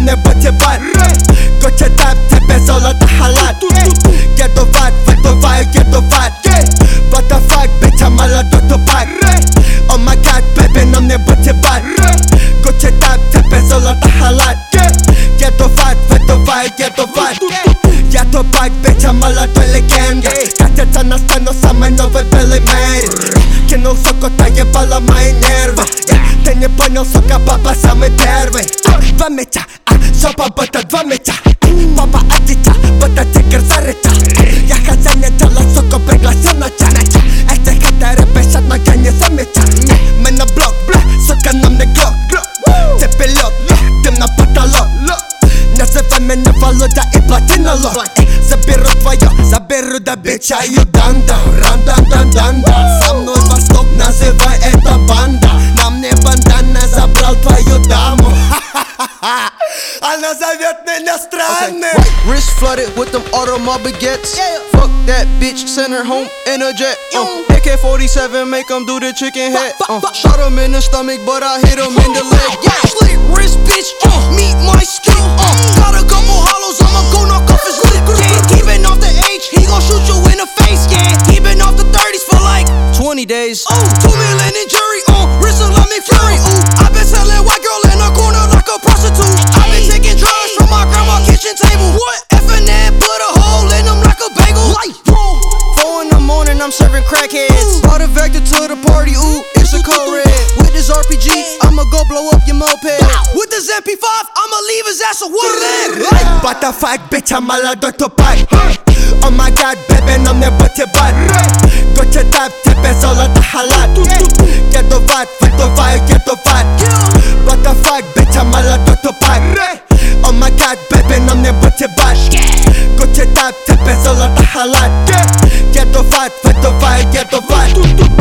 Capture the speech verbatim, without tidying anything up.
mnie będzie bar. Gocie tam, ciebie zola ta halat. Jedo wad, wydowaj, jedo wad. What the fuck, bitch, I'm all out to bar. Oh my god, baby, na mnie będzie bar. Gocie tam, ciebie zola ta halat. Jedo wad, wydowaj, jedo wad. Ja to bak, bitch, I'm all out to legenda. Kacia na sceno, same nowe były made. Kinął soko, ta jebala moje nerwy. Ty nie ponią soka, baba, same derwy. Dwa mycia, a sopa, bo to dwa mycia. Baba, a dzicia, bo to cygar zarycia. Ja chadzenie, czala, soko, begla, sanacia. Echce hetery, beszat, no ja nie zamycia. My na blok, soka na mnie glock. Cepy lot, tym na patalot. Nazywaj mnie na waluta i platyna lot. Zabierу твоё, заберу до бича Юданда. Ранда-дан-данда. Со мной Восток, называй это банда. На мне бандана, забрал твою даму. Она зовет меня странным. Okay. Wrist flooded with them automobile baguettes. Yeah. Fuck that bitch, send her home in a jet. Uh. A K forty-seven, make him do the chicken head. Uh. Shot him in the stomach, but I hit him in the leg. Yeah. Slick wrist, bitch, uh. meet my skill. Uh. Got a couple hollows, I'ma go knock off his lip. Yeah. He been off the H, he gon' shoot you in the face. Yeah. He been off the thirties for like twenty days. Ooh, two million in jury. Uh. Wrist like McFlurry. Ooh, I been selling white girl in the corner like a prostitute. I been taking drugs from my grandma's kitchen table. What? F and N put a hole in them like a bagel. Like, four in the morning, I'm serving crackheads. Brought a Vector to the party, ooh, it's a code red. With this R P G, I'ma go blow up your moped. With this M P five, I'ma leave his ass a woodland. Like, what the fuck, bitch, I'm all out to bar. Oh my god, baby, na mnie będzie bar. Gocie tam, ciebie zola ta halat. Jedo wad, wydowaj, jedo wad. What the fuck, bitch, I'm all out to bar. Oh my god, baby, na mnie będzie bar. Gocie tam, ciebie zola ta halat. Jedo wad, wydowaj, jedo wad.